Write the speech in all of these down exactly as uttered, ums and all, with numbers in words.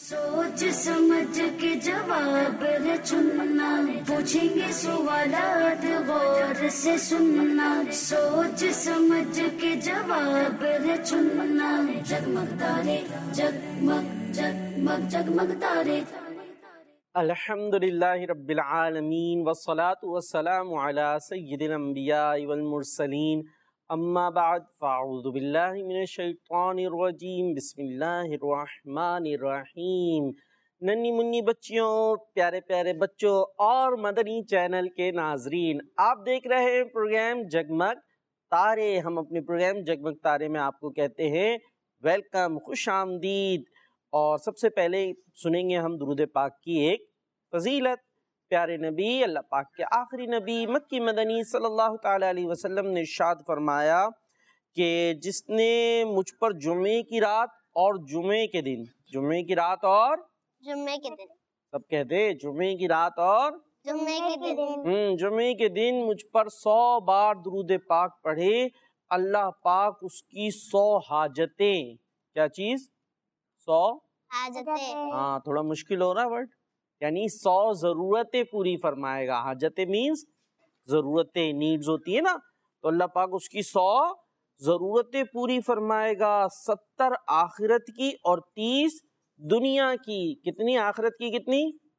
सोच समझ के जवाब है चुनना, पूछेंगे सवालात गौर से सुनना, सोच समझ के जवाब है चुनना, जगमग तारे जगमग जगमग जगमग तारे। अल्हम्दुलिल्लाहि रब्बिल आलमीन वस्सलातु वस्सलामु अला सय्यिदिल अंबिया वल मुरसलीन, अम्मा बाद फ़अऊज़ु बिल्लाहि मिनश शैतानिर रजीम, बिस्मिल्लाहिर रहमानिर रहीम। नन्ही मुन्नी बच्चियों, प्यारे प्यारे बच्चों और मदनी चैनल के नाजरीन, आप देख रहे हैं प्रोग्राम जगमग तारे। हम अपने प्रोग्राम जगमग तारे में आपको कहते हैं वेलकम, खुश आमदीद। और सबसे पहले सुनेंगे हम दुरूद पाक की एक फजीलत। प्यारे नबी, अल्लाह पाक के आखिरी नबी मक्की मदनी सल्लल्लाहु ताला अलैहि वसल्लम ने इरशाद फरमाया कि जिसने मुझ पर जुमे की रात और जुमे के दिन, जुमे की रात और जुम्मे के दिन, सब कहते जुमे की रात और जुम्मे के दिन हम्म जुमे के दिन मुझ पर सौ बार दुरूद पाक पढ़े, अल्लाह पाक उसकी सौ हाजतें, क्या चीज, सौ हाजतें, हाँ थोड़ा मुश्किल हो रहा वर्ड, यानी सौ जरूरतें पूरी फरमाएगा। हाजतें मीन्स जरूरतें, नीड्स होती है ना, तो अल्लाह पाक उसकी सौ जरूरतें पूरी फरमाएगा। सत्तर आखिरत की और तीस दुनिया की। कितनी आखिरत की, कितनी?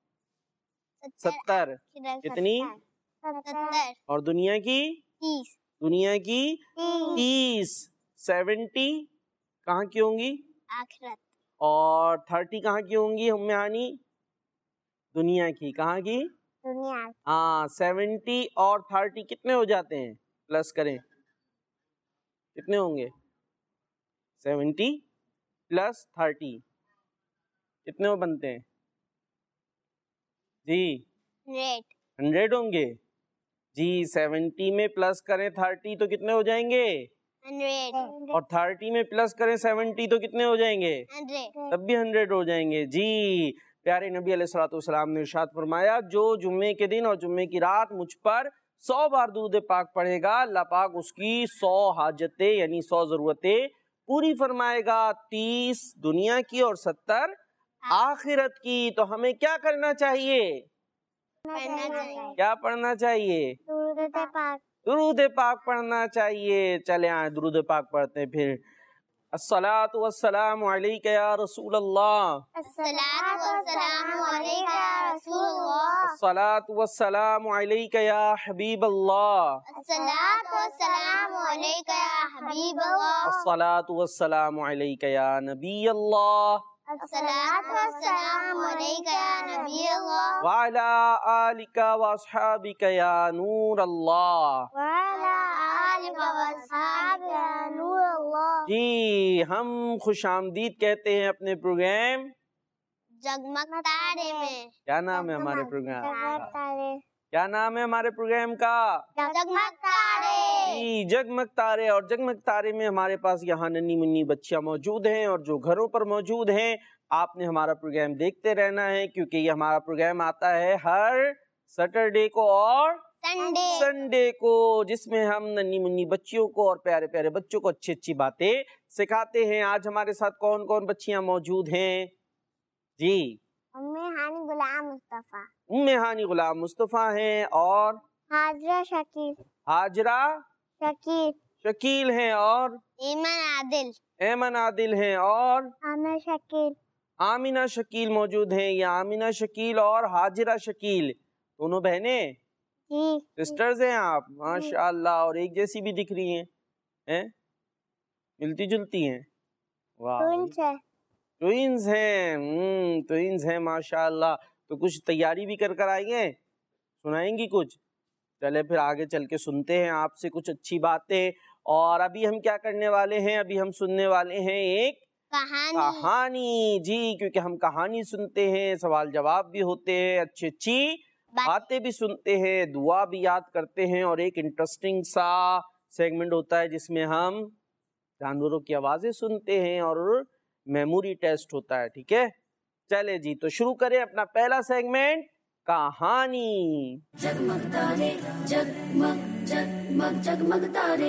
सत्तर। कितनी? सत्तर और दुनिया की? तीस। दुनिया की तीस। सेवेंटी कहाँ की होंगी? आखिरत। और थर्टी कहाँ की होंगी उम्मे हानी? दुनिया की। कहाँ की? दुनिया। हाँ, सेवेंटी और थर्टी कितने हो जाते हैं? प्लस करें, कितने होंगे? सेवेंटी प्लस थर्टी कितने हो बनते हैं जी? रेट हंड्रेड होंगे जी। सेवेंटी में प्लस करें थर्टी तो कितने हो जाएंगे? हंड्रेड। और थर्टी में प्लस करें सेवेंटी तो कितने हो जाएंगे? हंड्रेड। तब भी हंड्रेड हो जाएंगे जी। प्यारे नबी अलैहिस्सलातु वस्सलाम ने इरशाद फरमाया, जो जुम्मे के दिन और जुम्मे की रात मुझ पर सौ बार दुरूद पाक पढ़ेगा, अल्लाह पाक उसकी सौ हाजतें यानी सौ जरूरतें पूरी फरमाएगा। तीस दुनिया की और सत्तर आखिरत की। तो हमें क्या करना चाहिए? पढ़ना चाहिए। क्या पढ़ना चाहिए? दुरूद पाक। दुरूद पाक पढ़ना चाहिए। चले आए दुरूद पाक पढ़ते हैं फिर। अस्सलातु वस्सलामु अलैका या रसूल अल्लाह, अस्सलातु वस्सलामु अलैका या रसूलल्लाह, अस्सलातु वस्सलामु अलैका या हबीब अल्लाह, अस्सलातु वस्सलामु अलैका या हबीब अल्लाह, अस्सलातु वस्सलामु अलैका या नबी अल्लाह, अस्सलातु वस्सलामु अलैका या नबी अल्लाह, व अला आलिका व अस्हाबिका या नूर अल्लाह। व अला आलिका व अस्हाबिका या नूर अल्लाह। जी, हम खुश आमदीद कहते हैं अपने प्रोग्राम जगमग तारे में। क्या नाम है हमारे प्रोग्राम का? तारे। क्या नाम है हमारे प्रोग्राम का? जगमग तारे। जी, जगमग तारे। और जगमग तारे में हमारे पास यहाँ नन्ही मुन्नी बच्चियाँ मौजूद हैं और जो घरों पर मौजूद हैं, आपने हमारा प्रोग्राम देखते रहना है, क्योंकि ये हमारा प्रोग्राम आता है हर सैटरडे को और संडे संडे को, जिसमें हम नन्ही मुन्नी बच्चियों को और प्यारे प्यारे बच्चों को अच्छी अच्छी बातें सिखाते हैं। आज हमारे साथ कौन कौन बच्चियाँ मौजूद हैं जी? उम्मे हानी गुलाम मुस्तफा, उम्मे हानी गुलाम मुस्तफा हैं और हाजरा शकील, हाजरा शकील, शकील हैं और ईमन आदिल, ऐमन आदिल हैं और आमिर शकील, आमिना शकील मौजूद हैं। ये आमिना शकील और हाजरा शकील दोनों बहनें जी सिस्टर्स हैं आप, माशाअल्लाह। और एक जैसी भी दिख रही हैं, हैं? मिलती जुलती हैं, वाह। ट्विंस है। ट्विंस हैं, हम्म ट्विंस हैं माशाअल्लाह। तो कुछ तैयारी भी कर कर आई हैं, सुनाएंगी कुछ? चले फिर आगे चल के सुनते हैं आपसे कुछ अच्छी बातें। और अभी हम क्या करने वाले हैं? अभी हम सुनने वाले हैं एक कहानी। कहानी जी, क्योंकि हम कहानी सुनते हैं, सवाल जवाब भी होते हैं, अच्छी अच्छी बातें भी सुनते हैं, दुआ भी याद करते हैं, और एक इंटरेस्टिंग सा सेगमेंट होता है जिसमें हम जानवरों की आवाजें सुनते हैं और मेमोरी टेस्ट होता है। ठीक है, चले जी, तो शुरू करें अपना पहला सेगमेंट, कहानी। जगमग तारे जगमग जगमग जगमग तारे।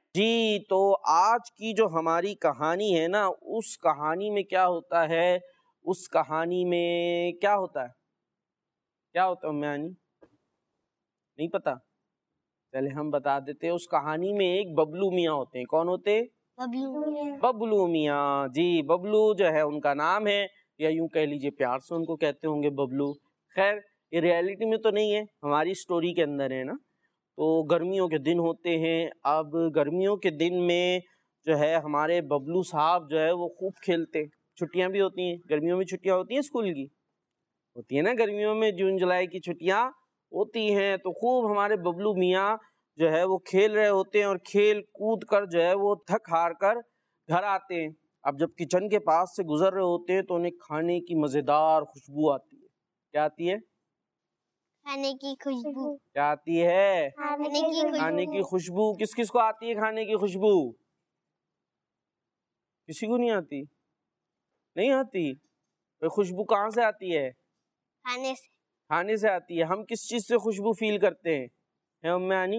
जी, तो आज की जो हमारी कहानी है ना, उस कहानी में क्या होता है, اس کہانی میں کیا ہوتا ہے؟ کیا ہوتا ہے ام عانی؟ نہیں پتا؟ چلے ہم بتا دیتے. اس کہانی میں ایک ببلو میاں ہوتے ہیں. کون ہوتے؟ ببلو. ببلو میاں. جی ببلو جو ہے ان کا نام ہے, یا یوں کہہ لیجئے پیار سے ان کو کہتے ہوں گے ببلو. خیر یہ ریئلٹی میں تو نہیں ہے, ہماری سٹوری کے اندر ہے نا. تو گرمیوں کے دن ہوتے ہیں. اب گرمیوں کے دن میں جو ہے ہمارے ببلو صاحب جو ہے وہ خوب کھیلتے ہیں. چھٹیاں بھی ہوتی ہیں, گرمیوں میں چھٹیاں ہوتی ہیں اسکول کی, ہوتی ہیں نا گرمیوں میں, جون جولائی کی چھٹیاں ہوتی ہیں. تو خوب ہمارے ببلو میاں جو ہے وہ کھیل رہے ہوتے ہیں, اور کھیل کود کر جو ہے وہ تھک ہار کر گھر آتے ہیں. اب جب کچن کے پاس سے گزر رہے ہوتے ہیں تو انہیں کھانے کی مزیدار خوشبو آتی ہے. کیا آتی ہے؟ کھانے کی خوشبو. کیا آتی ہے؟ کھانے کی خوشبو. کھانے کی خوشبو. کس کس کو آتی ہے کھانے کی خوشبو؟ کسی کو نہیں آتی؟ نہیں آتی. خوشبو کہاں سے آتی ہے؟ کھانے سے. کھانے سے آتی ہے. ہم کس چیز سے خوشبو فیل کرتے ہیں ہیں ام عانی؟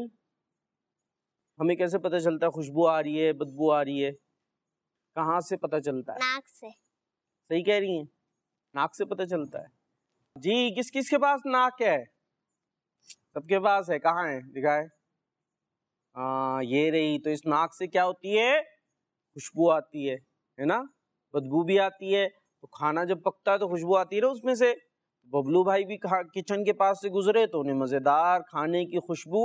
ہمیں کیسے پتہ چلتا ہے خوشبو آ رہی ہے, بدبو آ رہی ہے؟ کہاں سے پتہ چلتا ہے؟ ناک سے. صحیح کہہ رہی ہیں, ناک سے پتہ چلتا ہے. جی کس کس کے پاس ناک ہے؟ سب کے پاس ہے. کہاں ہے دکھائے؟ ہاں یہ رہی. تو اس ناک سے کیا ہوتی ہے؟ خوشبو آتی ہے, ہے نا. بدبو بھی آتی ہے. تو کھانا جب پکتا ہے تو خوشبو آتی ہے نا اس میں سے. ببلو بھائی بھی کچن کے پاس سے گزرے تو انہیں مزیدار کھانے کی خوشبو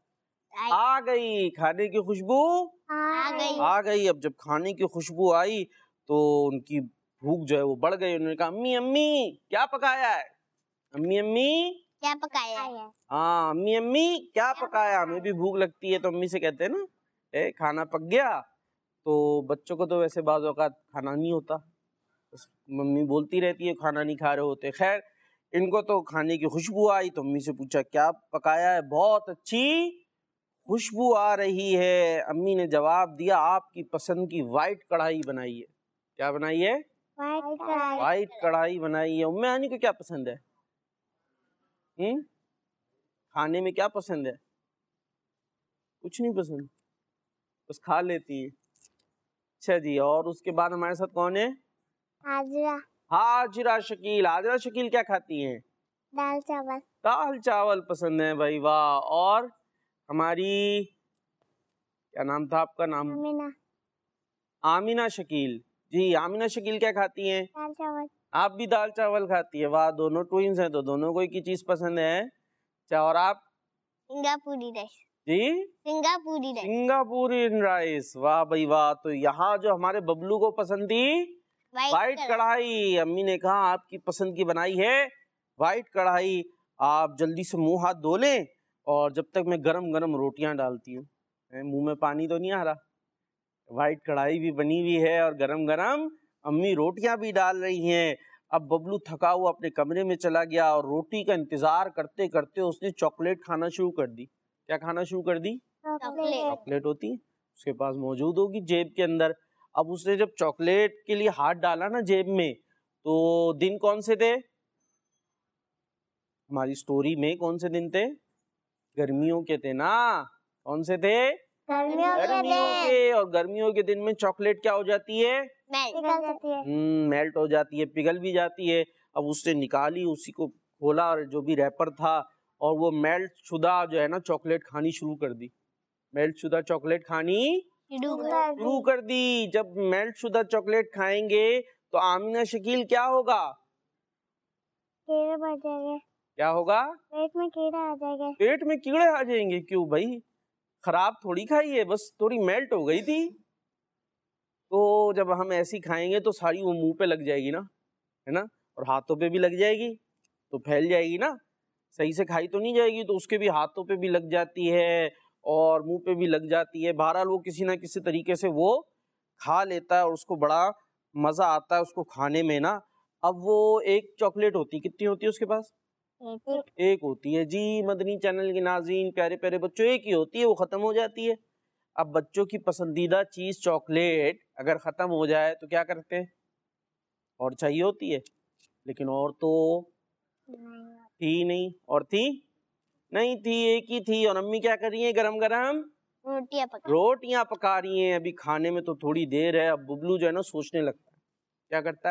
آ گئی. کھانے کی خوشبو آ گئی. آ گئی. اب جب کھانے کی خوشبو آئی تو ان کی بھوک جو ہے وہ بڑھ گئی. انہوں نے کہا امی امی کیا پکایا ہے؟ امی امی کیا پکایا ہے؟ ہاں امی امی کیا پکایا. ہمیں بھی بھوک لگتی ہے تو امی سے کہتے ہیں نا اے کھانا پک گیا. تو بچوں کو تو ویسے بعض اوقات کھانا نہیں ہوتا, ممی بولتی رہتی ہے کھانا نہیں کھا رہے ہوتے. خیر ان کو تو کھانے کی خوشبو آئی تو امی سے پوچھا کیا پکایا ہے؟ بہت اچھی خوشبو آ رہی ہے. امی نے جواب دیا آپ کی پسند کی وائٹ کڑھائی بنائی ہے. کیا بنائی ہے؟ وائٹ کڑھائی بنائی ہے. ام عانی کو کیا پسند ہے؟ ہم کھانے میں کیا پسند ہے؟ کچھ نہیں پسند, بس کھا لیتی ہے. اچھا جی, اور اس کے بعد ہمارے ساتھ کون ہے؟ حاجرہ. حاجرہ شکیل. حاجرہ شکیل کیا کھاتی ہیں؟ دال چاول. دال چاول پسند ہے بھائی, واہ. اور ہماری کیا نام تھا آپ کا؟ نام آمینہ. آمینہ شکیل. جی آمینہ شکیل کیا کھاتی ہیں؟ دال چاول. آپ بھی دال چاول کھاتی ہے, واہ. دونوں ٹوئنز ہیں تو دونوں کو ایک ہی چیز پسند ہے. اچھا اور آپ؟ سنگاپوری رائس. جی سنگاپوری رائس. سنگاپوری رائس, واہ بھائی واہ. تو یہاں جو ہمارے ببلو کو پسند تھی وائٹ کڑھائی. امی نے کہا آپ کی پسند کی بنائی ہے وائٹ کڑھائی. آپ جلدی سے منہ ہاتھ دھو لیں, اور جب تک میں گرم گرم روٹیاں ڈالتی ہوں. منہ میں پانی تو نہیں آ رہا؟ وائٹ کڑھائی بھی بنی ہوئی ہے اور گرم گرم امی روٹیاں بھی ڈال رہی ہیں. اب ببلو تھکا ہوا اپنے کمرے میں چلا گیا, اور روٹی کا انتظار کرتے کرتے اس نے چاکلیٹ کھانا شروع کر دی. کیا کھانا شروع کر دی؟ چاکلیٹ ہوتی ہے اس کے پاس موجود ہوگی جیب کے اندر. اب اس نے جب چاکلیٹ کے لیے ہاتھ ڈالا نا جیب میں, تو دن کون سے تھے ہماری سٹوری میں؟ کون سے دن تھے؟ گرمیوں کے تھے نا. کون سے تھے؟ گرمیوں کے. اور گرمیوں کے دن میں چاکلیٹ کیا ہو جاتی ہے؟ میلٹ ہو جاتی ہے, پگھل بھی جاتی ہے. اب اس نے نکالی, اسی کو کھولا, اور جو بھی ریپر تھا, اور وہ میلٹ شدہ جو ہے نا چاکلیٹ کھانی شروع کر دی. میلٹ شدہ چاکلیٹ کھانی شروع کر دی. جب میلٹ شدہ چاکلیٹ کھائیں گے تو آمینہ شکیل کیا ہوگا؟ کیڑے بڑھ جائیں گے. کیا ہوگا؟ پیٹ میں کیڑے آ جائیں گے. پیٹ میں کیڑے آ جائیں گے. کیوں بھائی, خراب تھوڑی کھائی ہے, بس تھوڑی میلٹ ہو گئی تھی. تو جب ہم ایسی کھائیں گے تو ساری وہ منہ پہ لگ جائے گی نا, ہے نا, اور ہاتھوں پہ بھی لگ جائے گی تو پھیل جائے گی نا. صحیح سے کھائی تو نہیں جائے گی, تو اس کے بھی ہاتھوں پہ بھی لگ جاتی ہے اور منہ پہ بھی لگ جاتی ہے. بہرحال وہ کسی نہ کسی طریقے سے وہ کھا لیتا ہے, اور اس کو بڑا مزہ آتا ہے اس کو کھانے میں نا. اب وہ ایک چاکلیٹ ہوتی, کتنی ہوتی ہے اس کے پاس؟ ایک ہوتی ہے. جی مدنی چینل کے ناظرین, پیارے پیارے بچوں, ایک ہی ہوتی ہے, وہ ختم ہو جاتی ہے. اب بچوں کی پسندیدہ چیز چاکلیٹ اگر ختم ہو جائے تو کیا کرتے ہیں؟ اور چاہیے ہوتی ہے, لیکن اور تو تھی نہیں. اور تھی نہیں تھی, ایک ہی تھی. اور امی کیا کر رہی ہیں؟ گرم گرم روٹیاں پکا روٹیاں پکا رہی ہیں. ابھی کھانے میں تو تھوڑی دیر ہے. اب ببلو جو ہے نا سوچنے لگتا ہے. کیا کرتا ہے؟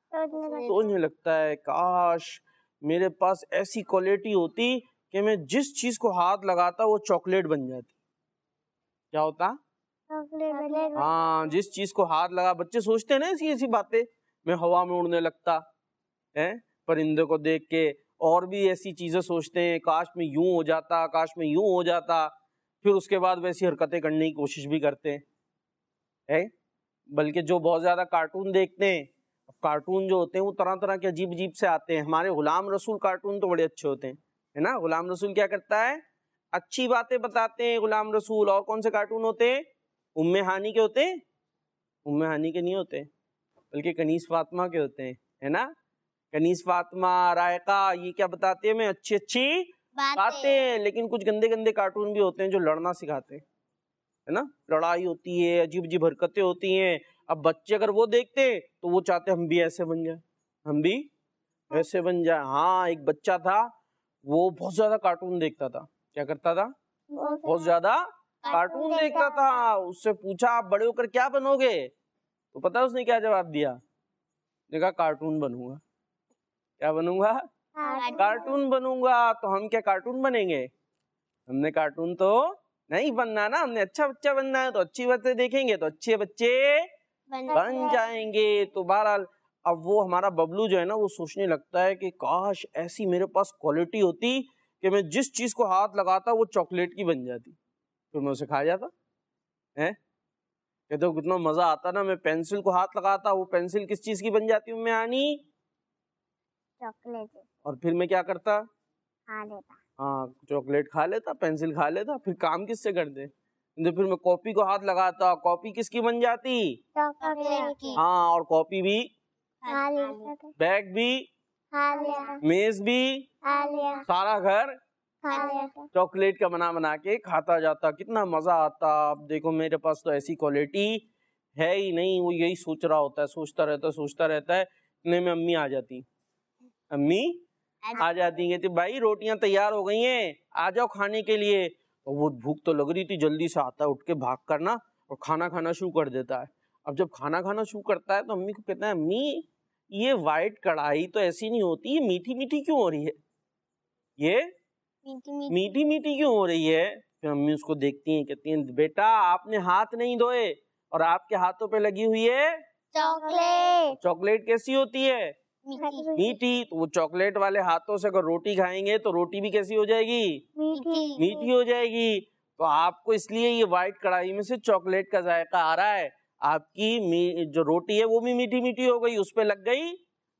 سوچنے لگتا ہے کاش میرے پاس ایسی کوالٹی ہوتی کہ میں جس چیز کو ہاتھ لگاتا وہ چاکلیٹ بن جاتی. کیا ہوتا؟ ہاں، جس چیز کو ہاتھ لگا. بچے سوچتے ہیں نا ایسی ایسی باتیں. میں ہوا میں اڑنے لگتا ہے پرندے کو دیکھ کے، اور بھی ایسی چیزیں سوچتے ہیں کاش میں یوں ہو جاتا، کاش میں یوں ہو جاتا. پھر اس کے بعد ویسی حرکتیں کرنے کی کوشش بھی کرتے ہیں. بلکہ جو بہت زیادہ کارٹون دیکھتے ہیں، کارٹون جو ہوتے ہیں وہ طرح طرح کے عجیب عجیب سے آتے ہیں. ہمارے غلام رسول کارٹون تو بڑے اچھے ہوتے ہیں، ہے نا. غلام رسول کیا کرتا ہے؟ اچھی باتیں بتاتے ہیں غلام رسول. اور کون سے کارٹون ہوتے ہیں؟ ام ہانی کے ہوتے ہیں. ام ہانی کے نہیں ہوتے، بلکہ کنیز فاطمہ کے ہوتے ہیں، ہے نا. کنیز فاطمہ، رائقہ، یہ کیا بتاتے ہیں؟ میں اچھی اچھی باتیں. لیکن کچھ گندے گندے کارٹون بھی ہوتے ہیں جو لڑنا سکھاتے ہیں، ہے نا. لڑائی ہوتی ہے، عجیب عجیب حرکتیں ہوتی ہیں. اب بچے اگر وہ دیکھتے تو وہ چاہتے ہم بھی ایسے بن جائیں، ہم بھی ایسے بن جائیں. ہاں، ایک بچہ تھا وہ بہت زیادہ کارٹون دیکھتا تھا. کیا کرتا تھا؟ بہت زیادہ کارٹون دیکھتا تھا. اس سے پوچھا آپ بڑے ہو کر کیا بنو گے؟ تو پتا اس نے کیا جواب دیا؟ نے کہا کارٹون بنوں گا. کیا بنوں گا؟ کارٹون بنوں گا. تو ہم کیا کارٹون بنیں گے؟ ہم نے کارٹون تو نہیں بننا نا. ہم نے اچھا بچہ بننا ہے. تو اچھی باتیں دیکھیں گے تو اچھے بچے بن جائیں گے. تو بہرحال اب وہ ہمارا ببلو جو ہے نا وہ سوچنے لگتا ہے کہ کاش ایسی میرے پاس کوالٹی ہوتی کہ میں جس چیز کو ہاتھ لگاتا وہ چاکلیٹ کی بن جاتی. پھر میں اسے کھا جاتا. کہتے ہو کتنا مزہ آتا نا. میں پینسل کو ہاتھ لگاتا وہ پینسل کس چیز کی بن جاتی ہوں میں آنی؟ چاکلیٹ. اور پھر میں کیا کرتا؟ کھا لیتا. ہاں، چاکلیٹ کھا لیتا، پینسل کھا لیتا. پھر کام کس سے کرتے؟ پھر میں کاپی کو ہاتھ لگاتا، کاپی کس کی بن جاتی؟ چاکلیٹ کی. ہاں، اور کاپی بھی، کھا لیتا. بیگ بھی، کھا لیا. میز بھی، کھا لیا. سارا گھر کھا لیتا. چاکلیٹ کا بنا بنا کے کھاتا جاتا. کتنا مزہ آتا. اب دیکھو میرے پاس تو ایسی کوالٹی ہے ہی نہیں. وہ یہی سوچ رہا ہوتا ہے، سوچتا رہتا ہے سوچتا رہتا ہے. اتنے میں امی آ جاتی امی آ جاتی کہتی بھائی روٹیاں تیار ہو گئی ہیں، آ جاؤ کھانے کے لیے. اور وہ بھوک تو لگ رہی تھی، جلدی سے آتا ہے اٹھ کے بھاگ کرنا اور کھانا کھانا شروع کر دیتا ہے. اب جب کھانا کھانا شروع کرتا ہے تو امی کو کہتا ہے امی یہ وائٹ کڑھائی تو ایسی نہیں ہوتی، یہ میٹھی میٹھی کیوں ہو رہی ہے؟ یہ میٹھی میٹھی کیوں ہو رہی ہے؟ پھر امی اس کو دیکھتی ہیں، کہتی ہیں بیٹا آپ نے ہاتھ نہیں دھوئے اور آپ کے ہاتھوں پہ لگی ہوئی ہے چاکلیٹ. چاکلیٹ. کیسی ہوتی ہے؟ میٹھی. تو وہ چاکلیٹ والے ہاتھوں سے اگر روٹی کھائیں گے تو روٹی بھی کیسی ہو جائے گی؟ میٹھی ہو جائے گی. تو آپ کو اس لیے یہ وائٹ کڑھائی میں سے چاکلیٹ کا ذائقہ آ رہا ہے. آپ کی جو روٹی ہے وہ بھی میٹھی میٹھی ہو گئی، اس پہ لگ گئی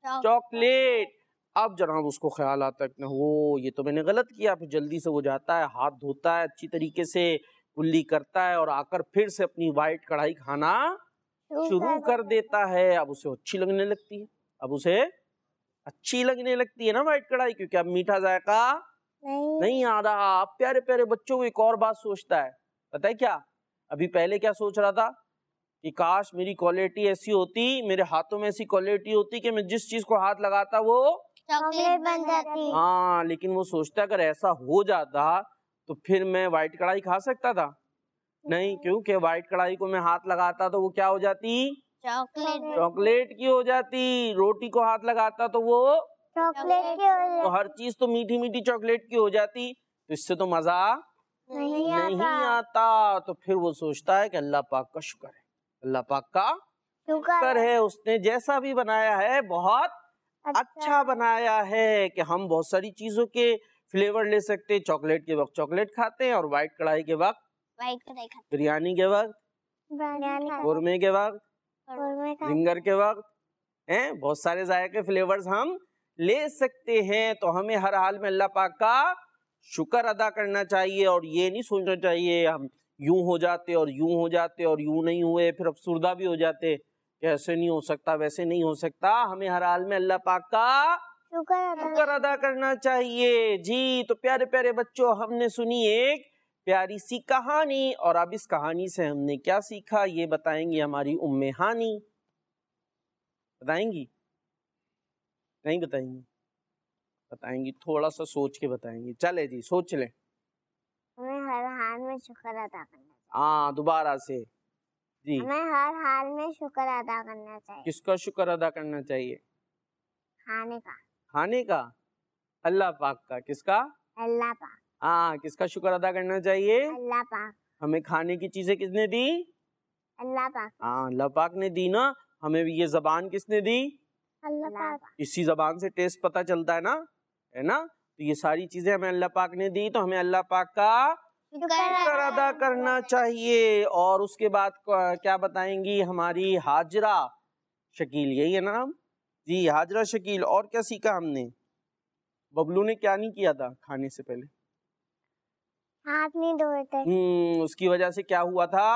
چاکلیٹ. اب جناب اس کو خیال آتا ہے کہ وہ یہ تو میں نے غلط کیا. پھر جلدی سے وہ جاتا ہے، ہاتھ دھوتا ہے اچھی طریقے سے، کلی کرتا ہے اور آ کر پھر سے اپنی وائٹ کڑھائی کھانا شروع کر دیتا ہے. اب اسے اچھی لگنے لگتی ہے، اب اسے اچھی لگنے لگتی ہے نا وائٹ کڑھائی، کیونکہ اب میٹھا ذائقہ نہیں آ رہا. اب پیارے پیارے بچوں کو ایک اور بات سوچتا ہے، پتہ ہے کیا؟ ابھی پہلے کیا سوچ رہا تھا کہ کاش میری کوالٹی ایسی ہوتی، میرے ہاتھوں میں ایسی کوالٹی ہوتی کہ میں جس چیز کو ہاتھ لگاتا وہ چاکلیٹ بن جاتی. ہاں. لیکن وہ سوچتا اگر ایسا ہو جاتا تو پھر میں وائٹ کڑھائی کھا سکتا تھا؟ نہیں، کیونکہ وائٹ کڑھائی کو میں ہاتھ لگاتا تو وہ کیا ہو جاتی؟ چاکلیٹ. چاکلیٹ کی ہو جاتی. روٹی کو ہاتھ لگاتا تو وہ چاکلیٹ کی ہو جاتی. تو ہر چیز تو میٹھی میٹھی چاکلیٹ کی ہو جاتی. تو اس سے تو مزہ نہیں آتا. تو پھر وہ سوچتا ہے کہ اللہ پاک کا شکر ہے، اللہ پاک کا شکر ہے اس نے جیسا بھی بنایا ہے بہت اچھا بنایا ہے کہ ہم بہت ساری چیزوں کے فلیور لے سکتے. چاکلیٹ کے وقت چاکلیٹ کھاتے ہیں اور وائٹ کڑھائی کے وقت بریانی کے وقت، قورمے کے وقت، زنگر کے وقت ہیں بہت سارے ذائقے فلیورز ہم لے سکتے ہیں. تو ہمیں ہر حال میں اللہ پاک کا شکر ادا کرنا چاہیے اور یہ نہیں سوچنا چاہیے ہم یوں ہو جاتے اور یوں ہو جاتے اور یوں نہیں ہوئے پھر افسردہ بھی ہو جاتے کہ ایسے نہیں ہو سکتا ویسے نہیں ہو سکتا. ہمیں ہر حال میں اللہ پاک کا شکر ادا کرنا چاہیے. جی تو پیارے پیارے بچوں، ہم نے سنی ایک پیاری سی کہانی اور اب اس کہانی سے ہم نے کیا سیکھا یہ بتائیں گی ہماری ام ہانی. بتائیں گی؟ نہیں بتائیں گی؟ بتائیں گی، تھوڑا سا سوچ کے بتائیں گی. چلے جی سوچ لیں. ہمیں ہر حال میں شکر ادا کرنا چاہیے. ہاں دوبارہ سے. جی ہمیں ہر حال میں شکر ادا کرنا چاہیے. کس کا شکر ادا کرنا چاہیے؟ کھانے کا. کھانے کا. اللہ پاک کا. کس کا؟ اللہ پاک. ہاں, کس کا شکر ادا کرنا چاہیے؟ اللہ پاک. ہمیں کھانے کی چیزیں کس نے دی؟ اللہ پاک. ہاں, اللہ پاک نے دی نا. ہمیں یہ زبان کس نے دی؟ اللہ پاک. اسی زبان سے ٹیسٹ پتہ چلتا ہے نا, ہے نا. تو یہ ساری چیزیں ہمیں اللہ پاک نے دی, تو ہمیں اللہ پاک کا شکر ادا کرنا چاہیے. اور اس کے بعد کیا بتائیں گی ہماری حاجرہ شکیل, یہی ہے نا نام جی, حاجرہ شکیل. اور کیا سیکھا ہم نے؟ ببلو نے کیا نہیں کیا تھا کھانے سے پہلے؟ ہاتھ نہیں دھوئے تھے. ہم اس کی وجہ سے کیا ہوا تھا؟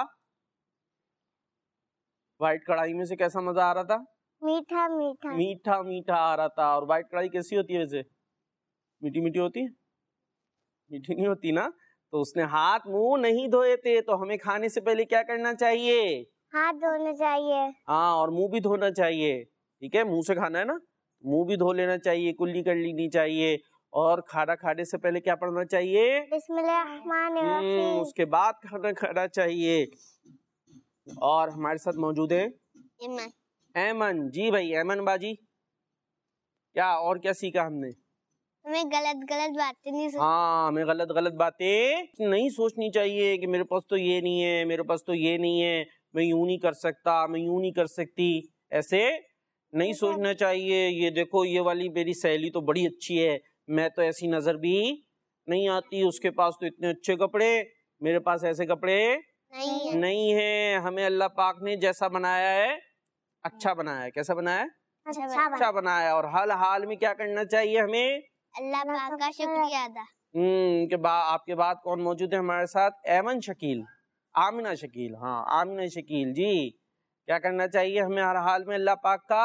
وائٹ کڑھائی میں سے کیسا مزہ آ رہا تھا؟ میٹھا میٹھا میٹھا میٹھا آ رہا تھا. اور وائٹ کڑھائی کیسی ہوتی ہے ویسے؟ میٹھی میٹھی ہوتی ہے؟ میٹھی نہیں ہوتی نا. تو اس نے ہاتھ منہ نہیں دھوئے تھے, تو ہمیں کھانے سے پہلے کیا کرنا چاہیے؟ ہاتھ دھونا چاہیے. ہاں, اور منہ بھی دھونا چاہیے. ٹھیک ہے, منہ سے کھانا ہے نا, منہ بھی دھو لینا چاہیے, کلی کر لینی چاہیے. اور کھانا کھانے سے پہلے کیا پڑھنا چاہیے؟ بسم اللہ الرحمن ہم, الرحیم. اس کے بعد کھانا کھانا چاہیے. اور ہمارے ساتھ موجود ہے ایمن. ایمن. جی بھائی ایمن باجی, کیا اور کیا سیکھا ہم نے؟ ہمیں غلط غلط باتیں نہیں سننی. ہاں, ہمیں غلط غلط باتیں نہیں سوچنی چاہیے کہ میرے پاس تو یہ نہیں ہے, میرے پاس تو یہ نہیں ہے, میں یوں نہیں کر سکتا, میں یوں نہیں کر سکتی. ایسے نہیں سوچنا چاہیے. یہ دیکھو یہ والی میری سہیلی تو بڑی اچھی ہے, میں تو ایسی نظر بھی نہیں آتی, اس کے پاس تو اتنے اچھے کپڑے, میرے پاس ایسے کپڑے نہیں نہیں ہیں. ہمیں اللہ پاک نے جیسا بنایا ہے اچھا بنایا ہے. کیسا بنایا ہے؟ اچھا اچھا بنایا ہے. اور حال حال میں کیا کرنا چاہیے ہمیں؟ اللہ پاک کا شکریہ ادا. ہم کے بعد آپ کے بعد کون موجود ہے ہمارے ساتھ؟ ایمن شکیل, آمنہ شکیل. ہاں آمنہ شکیل جی, کیا کرنا چاہیے ہمیں ہر حال میں؟ اللہ پاک کا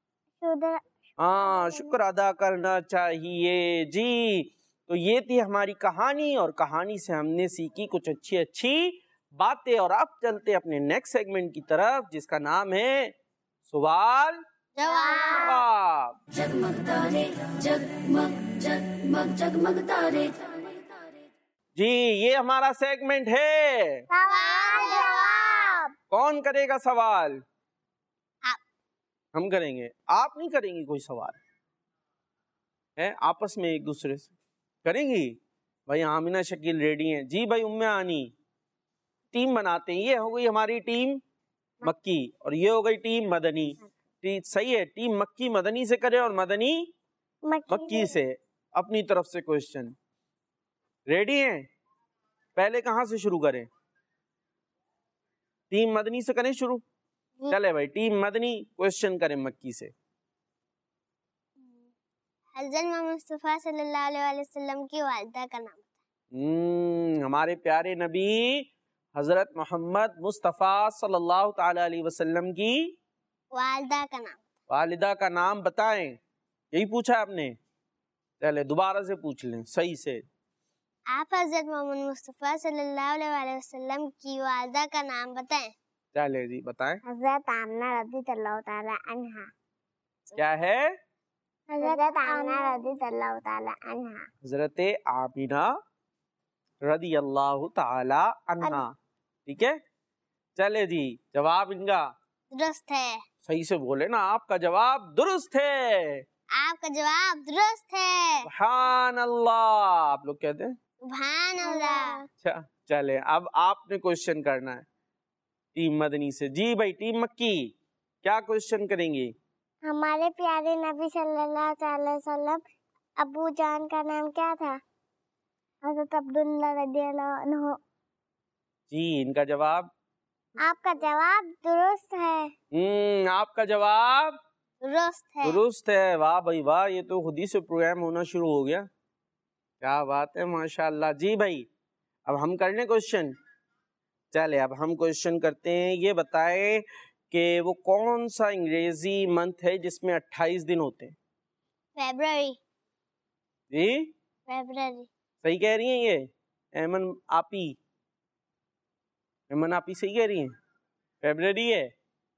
ہاں شکر ادا کرنا چاہیے جی. تو یہ تھی ہماری کہانی, اور کہانی سے ہم نے سیکھی کچھ اچھی اچھی باتیں. اور اب چلتے اپنے نیکسٹ سیگمنٹ کی طرف, جس کا نام ہے سوال جواب. جگمگ تارے جگمگ جگمگ جگمگ تارے. جی یہ ہمارا سیگمنٹ ہے سوال جواب. کون کرے گا سوال؟ آپ. ہم کریں گے. آپ نہیں کریں گی کوئی سوال ہے؟ آپس میں ایک دوسرے سے کریں گی. بھائی آمنہ شکیل ریڈی ہیں جی. بھائی ام آنی ٹیم بناتے ہیں. یہ ہو گئی ہماری ٹیم مکی, اور یہ ہو گئی ٹیم مدنی. صحیح ہے, ٹیم مکی مدنی سے کرے اور مدنی مکی سے. اپنی طرف سے کوشچن ریڈی ہیں؟ پہلے کہاں سے شروع کریں؟ ٹیم مدنی سے کریں شروع. چلے بھائی ٹیم مدنی کوشچن کریں مکی سے. حضرت محمد مصطفیٰ صلی اللہ علیہ وسلم کی والدہ کا نام. ہم ہمارے پیارے نبی حضرت محمد مصطفیٰ صلی اللہ تعالی علیہ وسلم کی والدہ کا نام. والدہ کا نام بتائیں. یہی پوچھا آپ نے؟ چلے دوبارہ سے پوچھ لیں صحیح سے. آپ حضرت محمد مصطفیٰ صلی اللہ علیہ وسلم کی والدہ کا نام بتائیں. چلے جی بتائیں. حضرت آمنہ رضی اللہ تعالی عنہا. کیا ہے؟ حضرت آمنہ رضی اللہ تعالی عنہا. حضرت آمنہ رضی اللہ تعالی عنہا. ٹھیک ہے, چلے جی جواب ان کا درست ہے. صحیح سے بولے نا, آپ کا جواب درست ہے. آپ کا جواب درست ہے. سبحان اللہ. آپ لوگ کہتے ہیں سبحان اللہ. اچھا چلے, اب آپ نے کوشچن کرنا ہے ٹیم مدنی سے. جی بھائی ٹیم مکی کیا کوشچن کریں گے؟ ہمارے پیارے نبی صلی اللہ علیہ وسلم ابو جان کا نام کیا تھا؟ حضرت عبداللہ رضی اللہ عنہ. جی ان کا جواب آپ کا جواب درست ہے. ہم آپ کا جواب درست ہے. درست ہے. واہ بھائی واہ, یہ تو خود ہی سے پروگرام ہونا شروع ہو گیا. کیا بات ہے ماشاءاللہ. جی بھائی اب ہم کر لیں کوشچن. چلے اب ہم کوشچن کرتے ہیں. یہ بتائیں کہ وہ کون سا انگریزی منتھ ہے جس میں اٹھائیس دن ہوتے ہیں؟ فیبروری. جی فیبروری. صحیح کہہ رہی ہیں یہ ایمن آپی؟ ایمن آپی صحیح کہہ رہی ہیں, فیبروری ہے.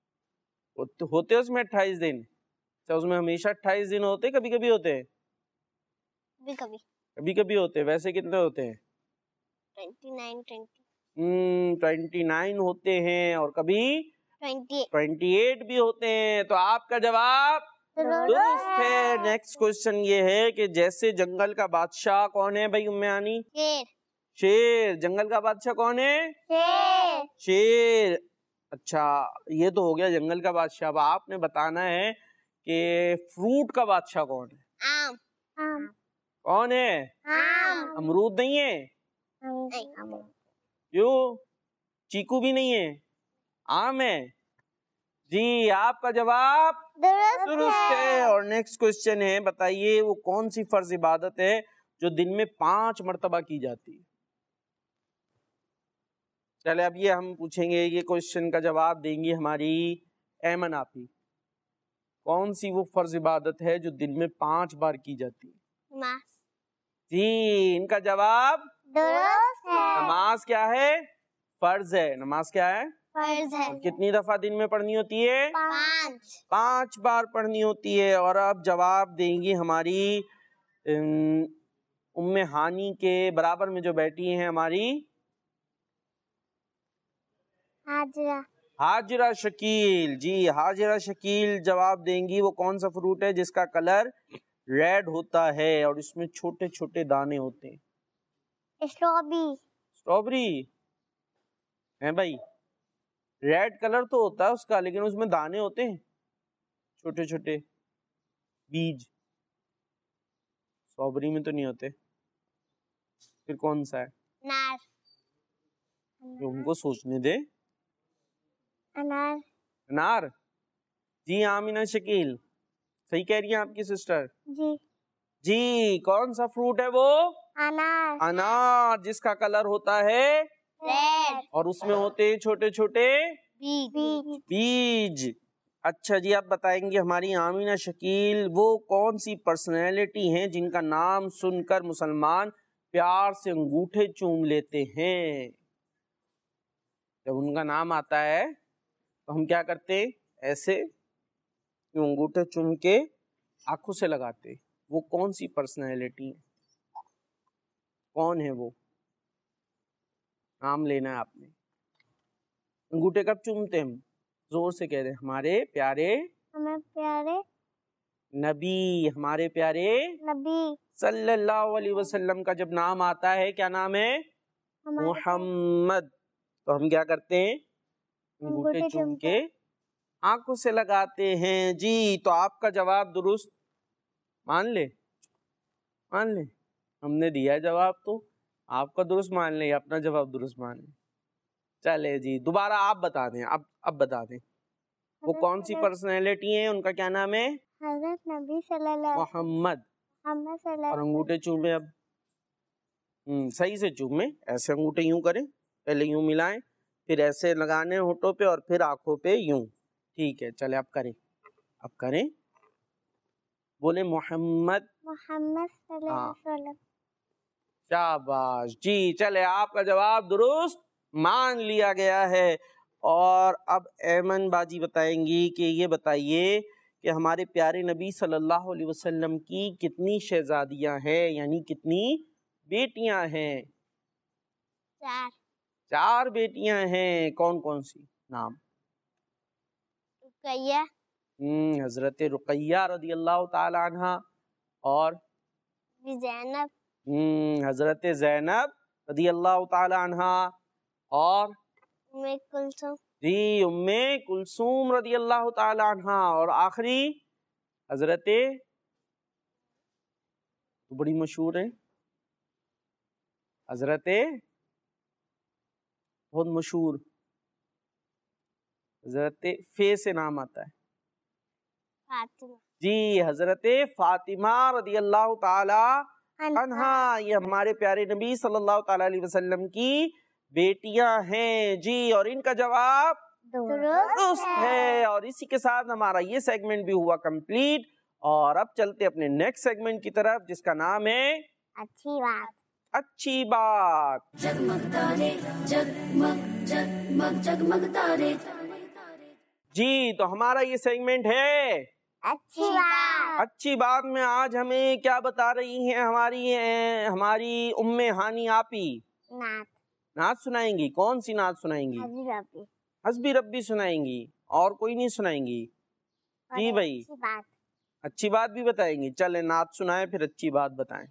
ہوتے اس میں اٹھائیس دن؟ اچھا اس میں ہمیشہ اٹھائیس دن ہوتے, کبھی کبھی ہوتے ہیں؟ کبھی کبھی کبھی کبھی ہوتے. ویسے کتنے ہوتے ہیں؟ Twenty nine twenty. ہم ٹوینٹی نائن ہوتے ہیں, اور کبھی ٹوینٹی ٹوینٹی ایٹ بھی ہوتے ہیں. تو آپ کا جواب درست ہے. نیکسٹ کوشچن یہ ہے کہ جیسے جنگل کا بادشاہ کون ہے بھائی ام ہانی؟ شیر. شیر. جنگل کا بادشاہ کون ہے؟ شیر. شیر. اچھا یہ تو ہو گیا جنگل کا بادشاہ. اب آپ نے بتانا ہے کہ فروٹ کا بادشاہ کون ہے؟ آم. آم. کون ہے؟ آم. امرود نہیں ہے؟ کیوں؟ چیکو بھی نہیں ہے؟ آم ہے. جی آپ کا جواب درست ہے. اور نیکسٹ کوشچن ہے بتائیے وہ کون سی فرض عبادت ہے جو دن میں پانچ مرتبہ کی جاتی ہے؟ چلے اب یہ ہم پوچھیں گے, یہ کوشچن کا جواب دیں گی ہماری ایمن آپی. کون سی وہ فرض عبادت ہے جو دن میں پانچ بار کی جاتی ہے؟ نماز. جی ان کا جواب درست ہے. نماز کیا ہے؟ فرض ہے. نماز کیا ہے؟ فرض ہے. اور کتنی دفعہ دن میں پڑھنی ہوتی ہے؟ پانچ. پانچ بار پڑھنی ہوتی ہے. اور اب جواب دیں گی ہماری ام ہانی کے برابر میں جو بیٹھی ہیں ہماری حاجرہ. حاجرہ شکیل. جی حاجرہ شکیل جواب دیں گی وہ کون سا فروٹ ہے جس کا کلر ریڈ ہوتا ہے اور اس میں چھوٹے چھوٹے دانے ہوتے ہیں؟ اسٹرابری. اسٹرابری ہے بھائی. ریڈ کلر تو ہوتا ہے اس کا لیکن اس میں دانے ہوتے ہیں چھوٹے چھوٹے بیج. اسٹرابری میں تو نہیں ہوتے. پھر کون سا ہے؟ انار. ان کو سوچنے دے. انار. انار. جی آمینہ شکیل صحیح کہہ رہی ہیں آپ کی سسٹر. جی. جی کون سا فروٹ ہے وہ؟ انار. انار جس کا کلر ہوتا ہے ریڈ اور اس میں ہوتے ہیں چھوٹے چھوٹے بیج. بیج. اچھا جی آپ بتائیں گے ہماری آمینہ شکیل وہ کون سی پرسنالٹی ہیں جن کا نام سن کر مسلمان پیار سے انگوٹھے چوم لیتے ہیں؟ جب ان کا نام آتا ہے تو ہم کیا کرتے؟ ایسے انگوٹھے چوم کے آنکھوں سے لگاتے. وہ کون سی پرسنالٹی ہے؟ کون ہے وہ؟ نام لینا ہے آپ نے. انگوٹھے کب چومتے ہم؟ زور سے کہہ دیں. ہمارے پیارے ہمیں پیارے نبی, ہمارے پیارے نبی صلی اللہ علیہ وسلم کا جب نام آتا ہے کیا نام ہے؟ محمد. تو ہم کیا کرتے ہیں؟ انگوٹھے چوم کے آنکھوں سے لگاتے ہیں. جی تو آپ کا جواب درست مان لے مان لے ہم نے دیا جواب تو آپ کا درست مان لیں, اپنا جواب درست مان لیں. چلے جی دوبارہ آپ بتا دیں. اب اب بتا دیں وہ کون سی پرسنالٹی ہیں, ان کا کیا نام ہے؟ حضرت نبی صلی اللہ محمد. محمد صلی اللہ اور انگوٹھے چومے اب ہم صحیح سے چومے. ایسے انگوٹھے یوں کریں, پہلے یوں ملائیں, پھر ایسے لگانے ہونٹوں پہ اور پھر آنکھوں پہ یوں. ٹھیک ہے چلے اب کریں اب کریں بولے محمد محمد صلی اللہ علیہ وسلم. شاباش. جی چلے آپ کا جواب درست مان لیا گیا ہے. اور اب ایمن باجی بتائیں گی کہ یہ بتائیے کہ ہمارے پیارے نبی صلی اللہ علیہ وسلم کی کتنی شہزادیاں ہیں, یعنی کتنی بیٹیاں ہیں؟ چار. چار بیٹیاں ہیں. کون کون سی؟ نام. رقیہ. ہم حضرت رقیہ رضی اللہ تعالی عنہا. اور زینب. ہم حضرت زینب رضی اللہ تعالی عنہا. اور ام کلثوم. جی ام کلثوم رضی اللہ تعالی عنہا. اور آخری حضرت بڑی مشہور ہے حضرت بہت مشہور حضرت فے سے نام آتا ہے. فاطمہ. جی حضرت فاطمہ رضی اللہ تعالی عنہا. یہ ہمارے پیارے نبی صلی اللہ تعالی علیہ وسلم کی بیٹیاں ہیں. جی اور ان کا جواب درست ہے. اور اسی کے ساتھ ہمارا یہ سیگمنٹ بھی ہوا کمپلیٹ. اور اب چلتے اپنے نیکسٹ سیگمنٹ کی طرف جس کا نام ہے اچھی بات. اچھی بات. جگمگ تارے جگمگ جگمگ جگمگ تارے. جی تو ہمارا یہ سیگمنٹ ہے اچھی بات. اچھی بات میں آج ہمیں کیا بتا رہی ہیں ہماری ہماری ام ہانی آپی؟ نعت. نعت سنائیں گی. کون سی نعت سنائیں گی؟ حسبی ربی. حسبی ربی سنائیں گی. اور کوئی نہیں سنائیں گی؟ جی بھائی اچھی بات. اچھی بات بھی بتائیں گی؟ چلے نعت سنائیں پھر اچھی بات بتائیں.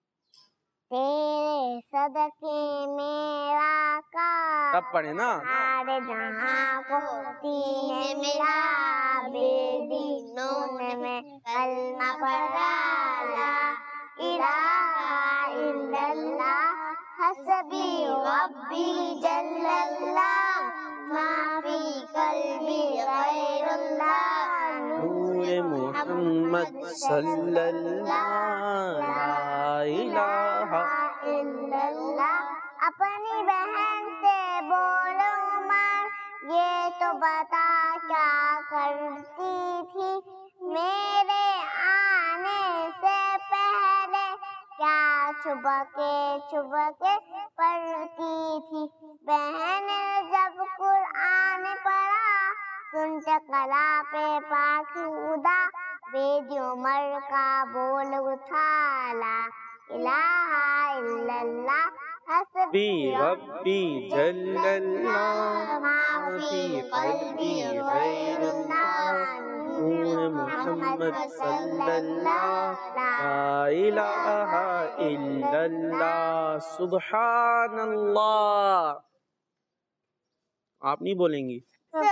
تیرے صدقے میرا کار سب پڑھے نا. سارے جہاں کو تین ملا بے دینوں میں کلمہ پڑھا لا الہ الا اللہ حسبی ربی جل اللہ ما فی قلبی غیر اللہ نور محمد صلی اللہ لا الہ الا اللہ. اپنی بہن سے بولو عمر یہ تو بتا کیا کرتی تھی میرے آنے سے پہلے کیا چھپ کے چھپ کے پڑھتی تھی. بہن جب قرآن پڑھا سنتے قلا پہ پاک خدا بیدی عمر کا بول اٹھا لا الہ الا اللہ حسبی ربی جل اللہ ما فی قلبی غیر اللہ نور محمد صلی اللہ لا الہ الا اللہ. سبحان اللہ. آپ نہیں بولیں گی؟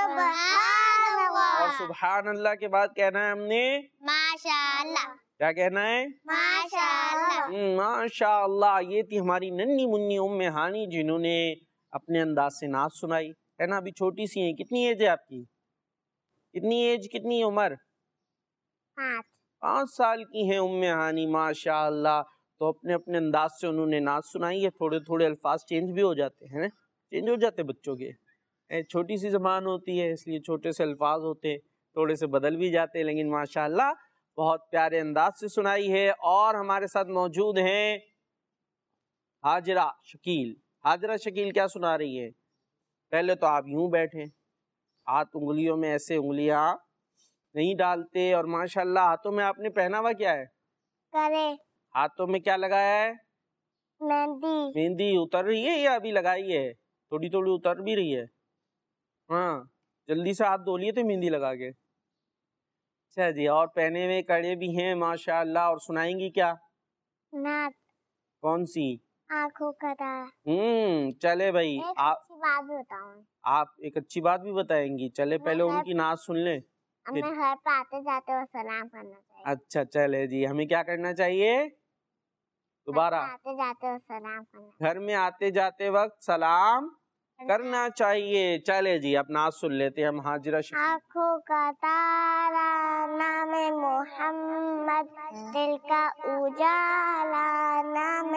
سبحان اللہ. اور سبحان اللہ کے بعد کہنا ہے ہم نے ماشاءاللہ. کیا کہنا ہے؟ ماشاءاللہ. ماشاء اللہ. یہ تھی ہماری ننھی منی ام ہانی جنہوں نے اپنے انداز سے نعت سنائی ہے نا. ابھی چھوٹی سی ہیں. کتنی ایج ہے آپ کی؟ کتنی ایج کتنی عمر؟ پانچ. پانچ سال کی ہیں ام ہانی ماشاء اللہ. تو اپنے اپنے انداز سے انہوں نے نعت سنائی ہے. تھوڑے تھوڑے الفاظ چینج بھی ہو جاتے ہیں نا. چینج ہو جاتے بچوں کے. چھوٹی سی زبان ہوتی ہے اس لیے چھوٹے سے الفاظ ہوتے تھوڑے سے بدل بھی جاتے. لیکن ماشاء اللہ بہت پیارے انداز سے سنائی ہے. اور ہمارے ساتھ موجود ہیں ہاجرہ شکیل. ہاجرہ شکیل کیا سنا رہی ہے؟ پہلے تو آپ یوں بیٹھیں, ہاتھ انگلیوں میں ایسے انگلیاں نہیں ڈالتے. اور ماشاءاللہ ہاتھوں میں آپ نے پہنا ہوا کیا ہے؟ کرے. ہاتھوں میں کیا لگایا ہے؟ مہندی. مہندی اتر رہی ہے یا ابھی لگائی ہے؟ تھوڑی تھوڑی اتر بھی رہی ہے. ہاں جلدی سے ہاتھ دھو لیے تھے مہندی لگا کے. اچھا جی. اور پہنے ہوئے کڑے بھی ہیں ماشاءاللہ. اور سنائیں گی کیا نعت؟ کون سی؟ آنکھوں کا تارا. ہوں چلے بھائی ایک آپ اچھی بات بھی بتاؤں. آپ ایک اچھی بات بھی بتائیں گی. چلے پہلے ان کی نعت سن لیں. ہمیں گھر پہ آتے جاتے وہ سلام کرنا چاہیے. اچھا چلے جی. ہمیں کیا کرنا چاہیے؟ دوبارہ. آتے جاتے وہ سلام کرنا. گھر میں آتے جاتے وقت سلام کرنا چاہیے. چلے جی اب نعت سن لیتے ہم ہاجرہ شکیل. آنکھوں کا تارا نام محمد دل کا اجالا نام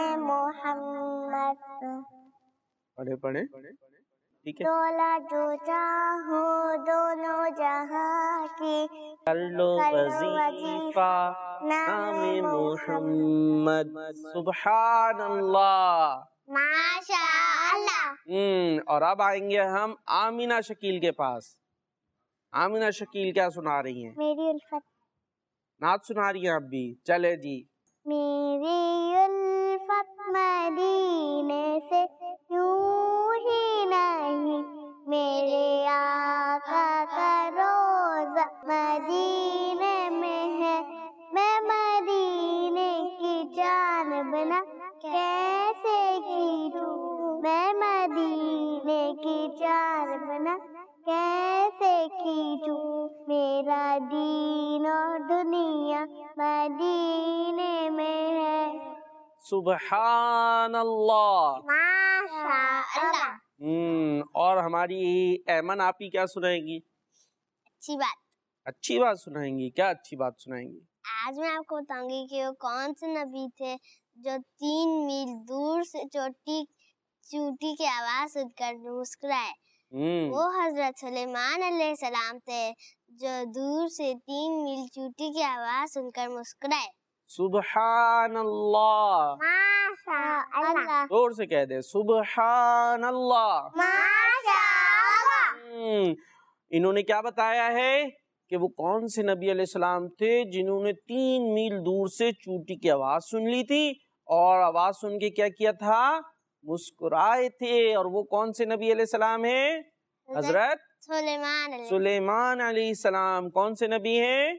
محمد پڑھے پڑھے ٹھیک ہے. ڈولا جو چاہو دونوں جہاں کی کر لو وظیفہ نام محمد. سبحان اللہ. ماشاءاللہ. ہم اور اب آئیں گے ہم آمینہ شکیل کے پاس. آمینہ شکیل کیا سنا رہی ہیں؟ میری الفت. نعت سنا رہی ہیں اب بھی. چلے جی. میری الفت مدینے سے یوں ہی نہیں میرے آقا کا روزہ مدینے میں ہے. میں مدینے کی جانب نہ کیسے کھینچوں میں مدینے کی جانب نہ کیسے کھینچوں میرا دین اور دنیا مدینے میں ہے. سبحان اللہ. ماشاءاللہ. ہم اور ہماری ایمن آپ ہی کیا سنائیں گی؟ اچھی بات. اچھی بات سنائیں گی. کیا اچھی بات سنائیں گی؟ آج میں آپ کو بتاؤں گی کہ وہ کون سے نبی تھے جو تین میل دور سے چوٹی چوٹی کی آواز سن کر مسکرائے. وہ حضرت سلیمان علیہ السلام تھے جو دور سے تین میل چوٹی کی آواز سن کر مسکرائے. سبحان اللہ. ماشاءاللہ. زور سے کہہ دے سبحان اللہ. ماشاءاللہ. انہوں نے کیا بتایا ہے کہ وہ کون سے نبی علیہ السلام تھے جنہوں نے تین میل دور سے چوٹی کی آواز سن لی تھی اور آواز سن کے کیا کیا تھا؟ مسکرائے تھے. اور وہ کون سے نبی علیہ السلام ہیں؟ حضرت سلیمان علیہ سلیمان علیہ السلام. کون سے نبی ہیں؟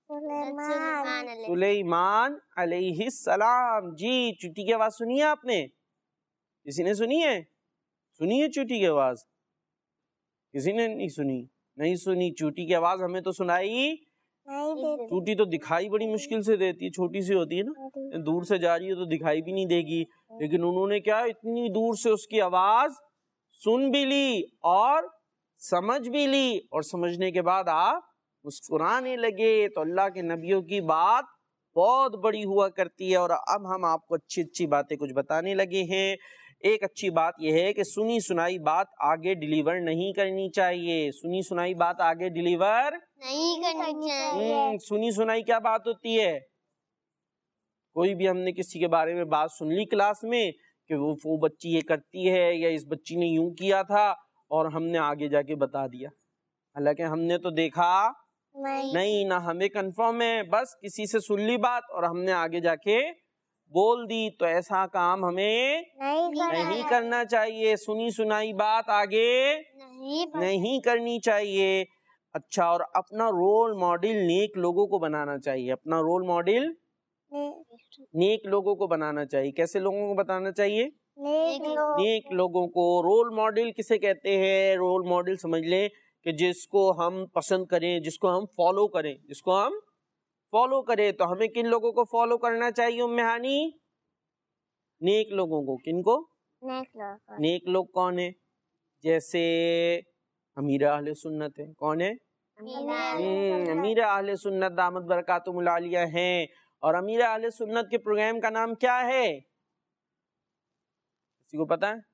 سلیمان علیہ سلیمان علیہ السلام. جی چوٹی کی آواز سنی ہے آپ نے؟ کسی نے سنی ہے؟ سنی ہے چوٹی کی آواز؟ کسی نے نہیں سنی؟ نہیں سنی. چوٹی کی آواز ہمیں تو سنائی. چوٹی تو دکھائی بڑی مشکل سے دیتی ہے، چھوٹی سی ہوتی ہے نا، دور سے جا رہی ہے تو دکھائی بھی نہیں دے گی، لیکن انہوں نے کیا اتنی دور سے اس کی آواز سن بھی لی اور سمجھ بھی لی، اور سمجھنے کے بعد آپ مسکرانے لگے. تو اللہ کے نبیوں کی بات بہت بڑی ہوا کرتی ہے. اور اب ہم آپ کو اچھی اچھی باتیں کچھ بتانے لگے ہیں. ایک اچھی بات یہ ہے کہ سنی سنائی بات آگے ڈیلیور نہیں کرنی چاہیے. سنی سنائی بات آگے ڈیلیور نہیں کرنی چاہیے. ہم، سنی سنائی کیا بات ہوتی ہے؟ کوئی بھی ہم نے کسی کے بارے میں بات سن لی کلاس میں کہ وہ وہ بچی یہ کرتی ہے یا اس بچی نے یوں کیا تھا، اور ہم نے آگے جا کے بتا دیا، حالانکہ ہم نے تو دیکھا نہیں، نہ ہمیں کنفرم ہے، بس کسی سے سن لی بات اور ہم نے آگے جا کے بول دی. تو ایسا کام ہمیں نہیں کرنا چاہیے. سنی سنائی بات آگے نہیں کرنی چاہیے. اچھا، اور اپنا رول ماڈل نیک لوگوں کو بنانا چاہیے. اپنا رول ماڈل نیک لوگوں کو بنانا چاہیے. کیسے لوگوں کو بتانا چاہیے؟ نیک لوگوں کو. رول ماڈل کسے کہتے ہیں؟ رول ماڈل سمجھ لیں کہ جس کو ہم پسند کریں، جس کو ہم فالو کریں، جس کو ہم فالو کریں. تو ہمیں کن لوگوں کو فالو کرنا چاہیے ام ہانی؟ نیک لوگوں کو. کن کو؟ نیک لوگ کون ہیں؟ جیسے امیر اہل سنت ہے. کون ہے؟ امیر اہل سنت دامت برکاتہم العالیہ ہیں. اور امیر اہل سنت کے پروگرام کا نام کیا ہے؟ کسی کو پتا ہے؟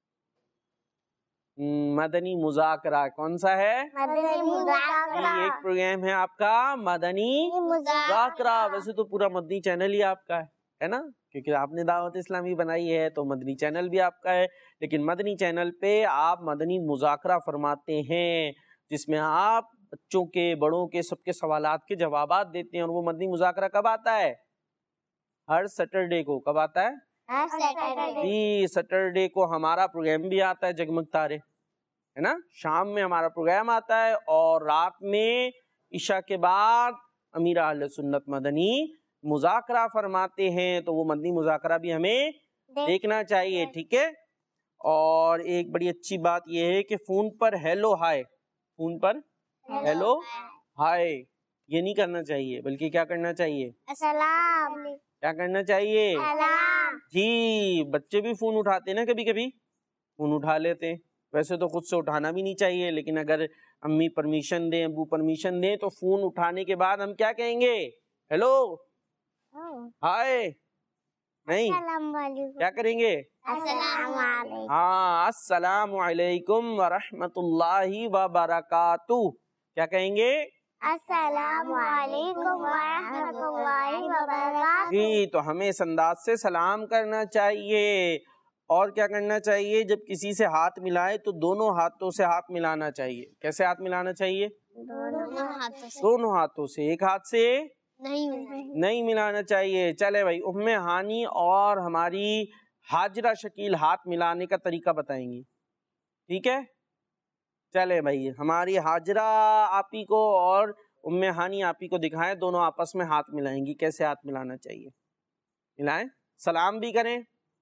مدنی مذاکرہ. کون سا ہے؟ مدنی مذاکرہ. ایک پروگرام ہے آپ کا مدنی مذاکرہ. ویسے تو پورا مدنی چینل ہی آپ کا ہے ہے نا، کیونکہ آپ نے دعوت اسلامی بنائی ہے تو مدنی چینل بھی آپ کا ہے. لیکن مدنی چینل پہ آپ مدنی مذاکرہ فرماتے ہیں، جس میں آپ بچوں کے بڑوں کے سب کے سوالات کے جوابات دیتے ہیں. اور وہ مدنی مذاکرہ کب آتا ہے؟ ہر سیٹرڈے کو. کب آتا ہے؟ جی سیٹرڈے کو ہمارا پروگرام بھی آتا ہے جگمگ تارے، ہے نا. شام میں ہمارا پروگرام آتا ہے اور رات میں عشاء کے بعد امیر اہل سنت مدنی مذاکرہ فرماتے ہیں. تو وہ مدنی مذاکرہ بھی ہمیں دیکھنا چاہیے. ٹھیک ہے. اور ایک بڑی اچھی بات یہ ہے کہ فون پر ہیلو ہائے، فون پر ہیلو ہائے یہ نہیں کرنا چاہیے، بلکہ کیا کرنا چاہیے؟ السلام. کیا کرنا چاہیے؟ سلام. جی بچے بھی فون اٹھاتے ہیں نا، کبھی کبھی فون اٹھا لیتے ہیں. ویسے تو خود سے اٹھانا بھی نہیں چاہیے، لیکن اگر امی پرمیشن دیں، ابو پرمیشن دیں تو فون اٹھانے کے بعد ہم کیا کہیں گے؟ ہیلو ہائے نہیں، السلام علیکم. کیا کریں گے؟ السلام علیکم. ہاں السلام علیکم ورحمۃ اللہ وبرکاتہ. کیا کہیں گے؟ السلام علیکم ورحمۃ اللہ وبرکاتہ. جی تو ہمیں اس انداز سے سلام کرنا چاہیے. اور کیا کرنا چاہیے؟ جب کسی سے ہاتھ ملائے تو دونوں ہاتھوں سے ہاتھ ملانا چاہیے. کیسے ہاتھ ملانا چاہیے؟ دونوں ہاتھوں سے. دونوں ہاتھوں سے. ایک ہاتھ سے نہیں نہیں ملانا چاہیے. چلے بھائی، ام ہانی اور ہماری حاجرہ شکیل ہاتھ ملانے کا طریقہ بتائیں گی. ٹھیک ہے. چلے بھائی، ہماری حاجرہ آپی کو اور ام ہانی آپی کو دکھائیں، دونوں آپس میں ہاتھ ملائیں گی. کیسے ہاتھ ملانا چاہیے؟ ملائیں. سلام بھی کریں،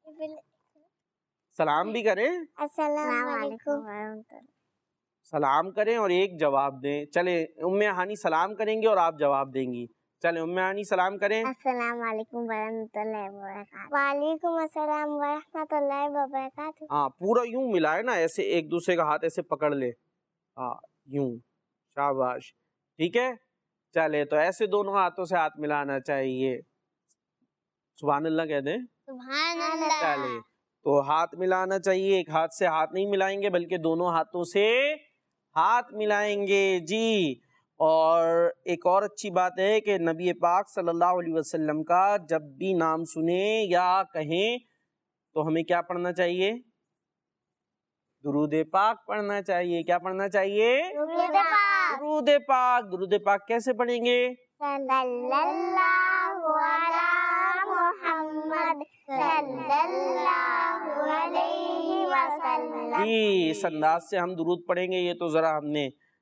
سلام بھی کریں، السلام علیکم. سلام کریں اور ایک جواب دیں. چلے ام ہانی سلام کریں گے اور آپ جواب دیں گی. چلے ام ہانی سلام کریں. السلام علیکم ورحمۃ اللہ وبرکاتہ. وعلیکم السلام ورحمۃ اللہ وبرکاتہ. ہاں پورا یوں ملائے نا، ایسے ایک دوسرے کا ہاتھ ایسے پکڑ لے. ہاں یوں. شاباش. ٹھیک ہے. چلے تو ایسے دونوں ہاتھوں سے ہاتھ ملانا چاہیے. سبحان اللہ کہہ دیں. سبحان اللہ. چلے تو ہاتھ ملانا چاہیے. ایک ہاتھ سے ہاتھ نہیں ملائیں گے بلکہ دونوں ہاتھوں سے ہاتھ ملائیں گے. جی. اور ایک اور اچھی بات ہے کہ نبی پاک صلی اللہ علیہ وسلم کا جب بھی نام سنیں یا کہیں تو ہمیں کیا پڑھنا چاہیے؟ درود پاک پڑھنا چاہیے. کیا پڑھنا چاہیے؟ درود پاک. درود پاک. درود پاک کیسے پڑھیں گے؟ صلی اللہ علی محمد صلی اللہ علیہ وسلم. جی اس انداز سے ہم درود پڑھیں گے. یہ تو ذرا ہم نے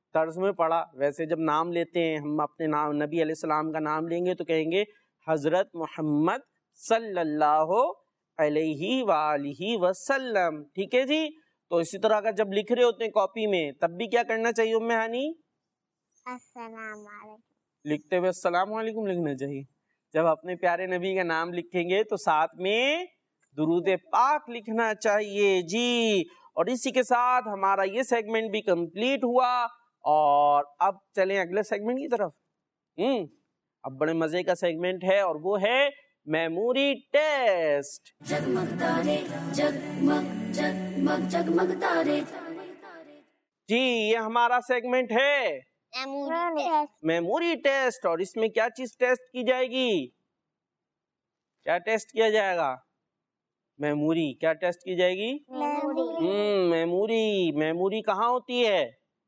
طرز میں پڑھا. ویسے جب نام لیتے ہیں ہم اپنے نام نبی علیہ السلام کا نام لیں گے تو کہیں گے حضرت محمد صلی اللہ علیہ وآلہ وسلم. ٹھیک ہے جی. تو اسی طرح اگر جب لکھ رہے ہوتے ہیں کاپی میں تب بھی کیا کرنا چاہیے ام ہانی؟ السلام علیکم. لکھتے ہوئے السلام علیکم لکھنا چاہیے. جب اپنے پیارے نبی کا نام لکھیں گے تو ساتھ میں درود پاک لکھنا چاہیے جی. اور اسی کے ساتھ ہمارا یہ سیگمنٹ بھی کمپلیٹ ہوا اور اب چلیں اگلے سیگمنٹ کی طرف. ہم اب بڑے مزے کا سیگمنٹ ہے اور وہ ہے میموری ٹیسٹ. جگمگ تارے جگمگ جگمگ جگمگ تارے. جی یہ ہمارا سیگمنٹ ہے میموری ٹیسٹ. اور اس میں کیا چیز ٹیسٹ کی جائے گی؟ کیا ٹیسٹ کیا جائے گا؟ میموری. کیا ٹیسٹ کی جائے گی؟ ہم میموری. میموری کہاں ہوتی ہے؟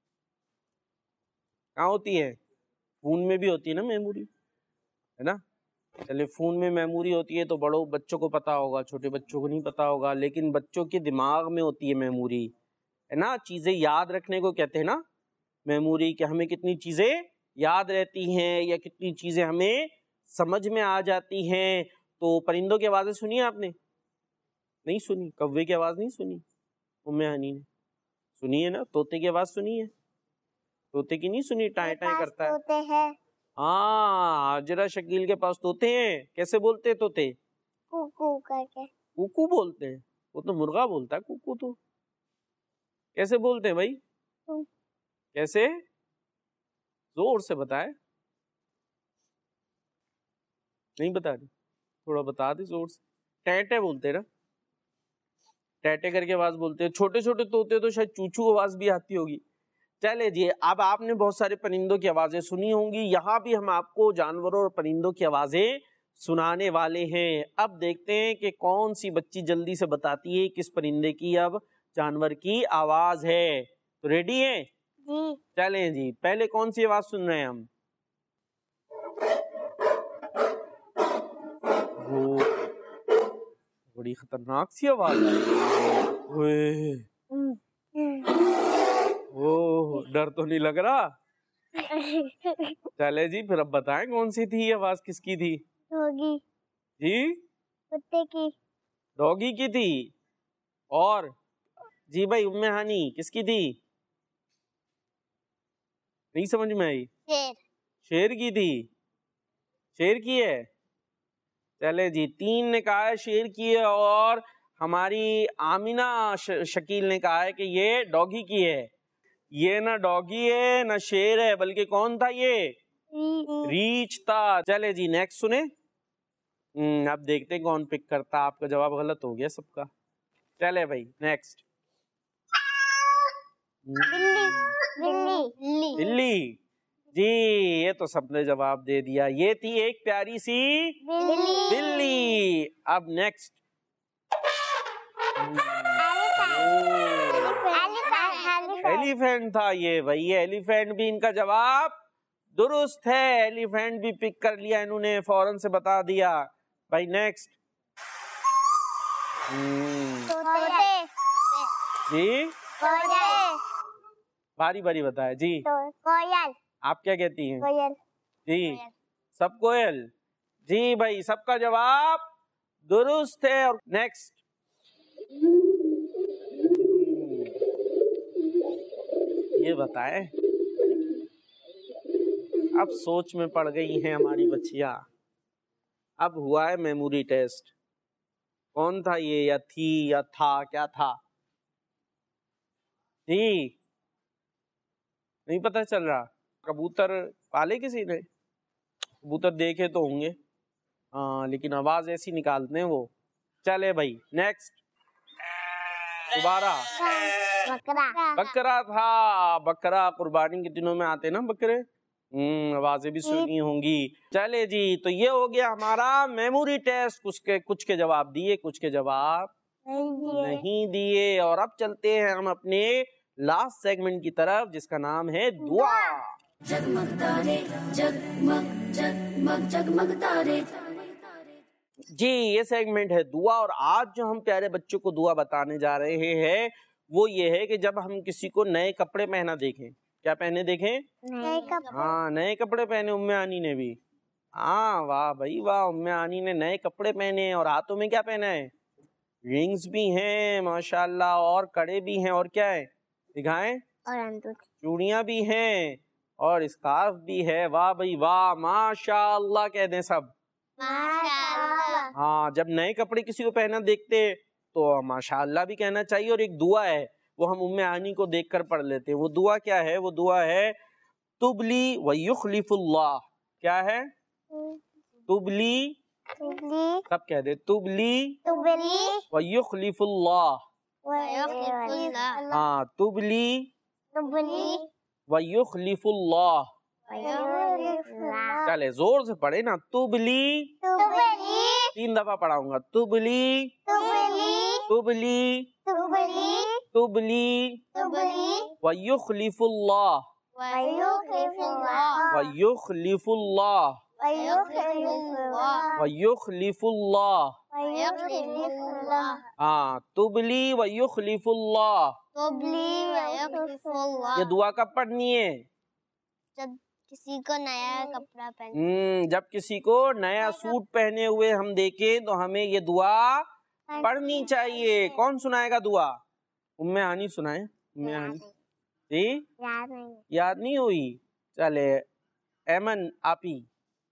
کہاں ہوتی ہے؟ فون میں بھی ہوتی ہے نا میموری, ہے نا. چلے فون میں میموری ہوتی ہے تو بڑوں بچوں کو پتا ہوگا, چھوٹے بچوں کو نہیں پتا ہوگا, لیکن بچوں کے دماغ میں ہوتی ہے میموری, ہے نا. چیزیں یاد رکھنے کو کہتے ہیں نا میموری, کہ ہمیں کتنی چیزیں یاد رہتی ہیں یا کتنی چیزیں ہمیں سمجھ میں آ جاتی ہیں. تو پرندوں کی آوازیں سنی آپ نے؟ نہیں سنی. کوے کی آواز نہیں سنی ام ہانی نے؟ سنی ہے نا. طوطے کی آواز سنی ہے؟ طوطے کی نہیں سنی؟ ٹائیں ٹائیں کرتا ہے. ہاں حاجرہ شکیل کے پاس طوطے ہیں. کیسے بولتے ہیں طوطے؟ کوکو کر کے. کوکو بولتے ہیں. وہ تو مرغا بولتا ہے کوکو. تو کیسے بولتے ہیں بھائی؟ کیسے؟ زور سے بتائے. نہیں بتا رہی؟ تھوڑا بتا دے زور سے. ٹیٹے بولتے نا, ٹیٹے کر کے آواز بولتے ہیں. چھوٹے چھوٹے طوطے تو شاید چوچو آواز بھی آتی ہوگی. چلے جی اب آپ نے بہت سارے پرندوں کی آوازیں سنی ہوں گی. یہاں بھی ہم آپ کو جانوروں اور پرندوں کی آوازیں سنانے والے ہیں. اب دیکھتے ہیں کہ کون سی بچی جلدی سے بتاتی ہے کس پرندے کی اب جانور کی آواز ہے. تو ریڈی ہیں؟ جی. چلیں جی پہلے کون سی آواز سن رہے ہیں ہم؟ وہ بڑی خطرناک سی آواز ہے. اوہ ڈر تو نہیں لگ رہا؟ چلے جی پھر اب بتائیں کون سی تھی یہ آواز, کس کی تھی؟ ڈوگی. جی کتے کی. ڈوگی کی تھی. اور جی بھائی ام ہانی کس کی تھی؟ نہیں سمجھ میں آئی. شیر. شیر کی تھی. شیر کی ہے. چلے جی تین نے کہا ہے شیر کی ہے اور ہماری آمینہ شکیل نے کہا ہے کہ یہ ڈوگی کی ہے. یہ نہ ڈوگی ہے نہ شیر ہے, بلکہ کون تھا یہ؟ ریچھ تھا. چلے جی نیکسٹ سنیں. اب دیکھتے ہیں کون پک کرتا. آپ کا جواب غلط ہو گیا سب کا. چلے بھائی نیکسٹ. بلی. جی یہ تو سب نے جواب دے دیا. یہ تھی ایک پیاری سی بلی. اب نیکسٹ. ایلیفینٹ تھا یہ بھائی. ایلیفینٹ بھی ان کا جواب درست ہے. ایلیفینٹ بھی پک کر لیا انہوں نے, فوراً سے بتا دیا. بھائی نیکسٹ. جی باری باری بتائے جی. کوئل. آپ کیا کہتی ہیں؟ کوئل. جی سب کوئل. جی بھائی سب کا جواب درست ہے. اور نیکسٹ. یہ بتائیں اب سوچ میں پڑ گئی ہیں ہماری بچیاں. اب ہوا ہے میموری ٹیسٹ. کون تھا یہ, یا تھی یا تھا, کیا تھا؟ جی نہیں پتہ چل رہا. کبوتر پالے کسی نے؟ کبوتر دیکھے تو ہوں گے ہاں, لیکن آواز ایسی نکالتے ہیں وہ. چلے بھائی نیکسٹ. دوبارہ. بکرا. بکرا تھا. بکرا قربانی کے دنوں میں آتے نا بکرے. ہم آوازیں بھی سنی ہوں گی. چلے جی تو یہ ہو گیا ہمارا میموری ٹیسٹ. کچھ کے کچھ کے جواب دیے, کچھ کے جواب نہیں دیے. اور اب چلتے ہیں ہم اپنے لاسٹ سیگمنٹ کی طرف جس کا نام ہے دعا. جگمگ تارے جگمگ جگمگ جگمگ تارے. جی یہ سیگمنٹ ہے دعا. اور آج جو ہم پیارے بچوں کو دعا بتانے جا رہے ہیں وہ یہ ہے کہ جب ہم کسی کو نئے کپڑے پہنا دیکھیں, کیا پہنے دیکھیں؟ نئے کپڑے. ہاں نئے کپڑے پہنے ام ہانی نے بھی. ہاں واہ بھائی واہ, ام ہانی نے نئے کپڑے پہنے اور ہاتھوں میں کیا پہنا ہے؟ رنگز بھی ہیں ماشاءاللہ, اور کڑے بھی ہیں, اور کیا ہے دکھائیں, اور انگوٹھی, چوڑیاں بھی ہیں, اور اسکارف بھی ہے. واہ بھائی واہ, ماشاءاللہ کہہ دیں سب. ماشاءاللہ. ہاں جب نئے کپڑے کسی کو پہنا دیکھتے تو ماشاءاللہ بھی کہنا چاہیے. اور ایک دعا ہے وہ ہم ام ہانی کو دیکھ کر پڑھ لیتے ہیں. وہ دعا کیا ہے؟ وہ دعا ہے تبلی ویخلف اللہ. کیا ہے؟ تبلی, تبلی, سب کہہ دے, تبلی تبلی, ویخلف اللہ. ویخلف اللہ. ہاں تبلی تبلی, ویخلف اللہ. ویخلف اللہ. چلے زور سے پڑھے نا, تبلی, تبلی, تین دفعہ پڑھاؤں گا, تبلی تبلی, تبلی تبلی, تبلی تبلی, ویخلف اللہ. ویخلف اللہ. ویخلف اللہ. ویخلف اللہ. ویخلف اللہ. ویخلف اللہ. ہاں تبلی ویخلف اللہ. تبلی ویخلف اللہ. یہ دعا کب پڑھنی ہے؟ جب کسی کو نیا کپڑا پہن, ہم جب کسی کو نیا سوٹ پہنے ہوئے ہم دیکھیں تو ہمیں یہ دعا پڑھنی چاہیے. کون سنائے گا دعا؟ ام ہانی سنائیں. ام ہانی جی, یاد نہیں, یاد نہیں ہوئی؟ چلے ایمن آپ ہی,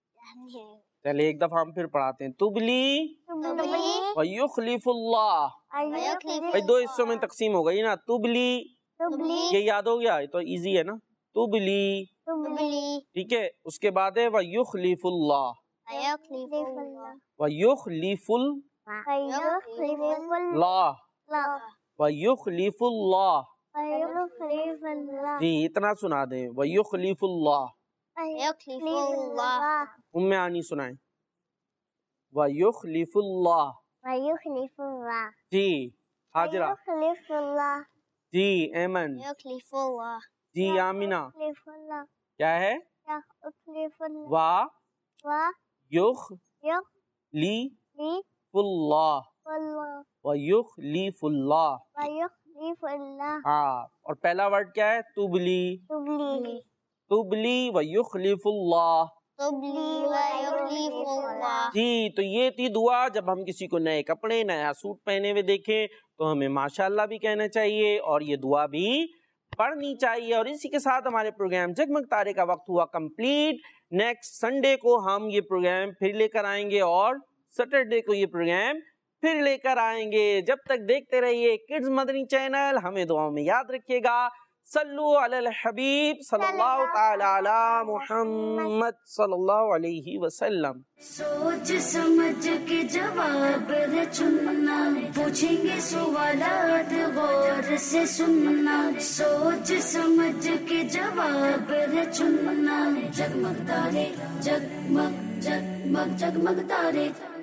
چلے ایک دفعہ ہم پھر پڑھاتے ہیں. تبلی تبلی ویخلف اللہ. ویخلف بھائی دو حصوں میں تقسیم ہو گئی نا, تبلی, تبلی یہ یاد ہو گیا, یہ تو ایزی ہے نا, تبلی, تبلی ٹھیک ہے. اس کے بعد ہے ویخلف اللہ. ویخلف اللہ. ویخلف ویخلف اللہ. ویخلف اللہ. ویخلف اللہ. جی اتنا سنا دیں, ویخلف اللہ. ویخلف اللہ. ام ہانی سنائیں. ویخلف اللہ. ویخلف اللہ. جی حاجرہ. ویخلف اللہ. جی ایمن. ویخلف اللہ. جی آمینہ. ویخلف اللہ. کیا ہے؟ ویخلف اللہ. وا وا یخ یخ لی لی اللہ. اللہ. ویخلف اللہ. ویخلف اللہ. ہاں, اور پہلا ورڈ کیا ہے؟ تبلی. تبلی تبلی ویخلف اللہ. تبلی ویخلف اللہ. جی تو یہ تھی دعا. جب ہم کسی کو نئے کپڑے نیا سوٹ پہنے ہوئے دیکھیں تو ہمیں ماشاءاللہ بھی کہنا چاہیے اور یہ دعا بھی پڑھنی چاہیے. اور اسی کے ساتھ ہمارے پروگرام جگمگ تارے کا وقت ہوا کمپلیٹ. نیکسٹ سنڈے کو ہم یہ پروگرام پھر لے کر آئیں گے اور سیٹرڈے کو یہ پروگرام پھر لے کر آئیں گے. جب تک دیکھتے رہیے کڈز مدنی چینل. ہمیں دعاؤں میں یاد رکھیے گا. صلو علی الحبیب صلی اللہ تعالی علی محمد صلی اللہ علیہ وسلم. سوچ سمجھ کے جواب ہے چننا, پوچھیں گے سوالات غور سے سننا. سوچ سمجھ کے جواب ہے چننا. جگمگ تارے جگمگ جگمگ جگمگ تارے.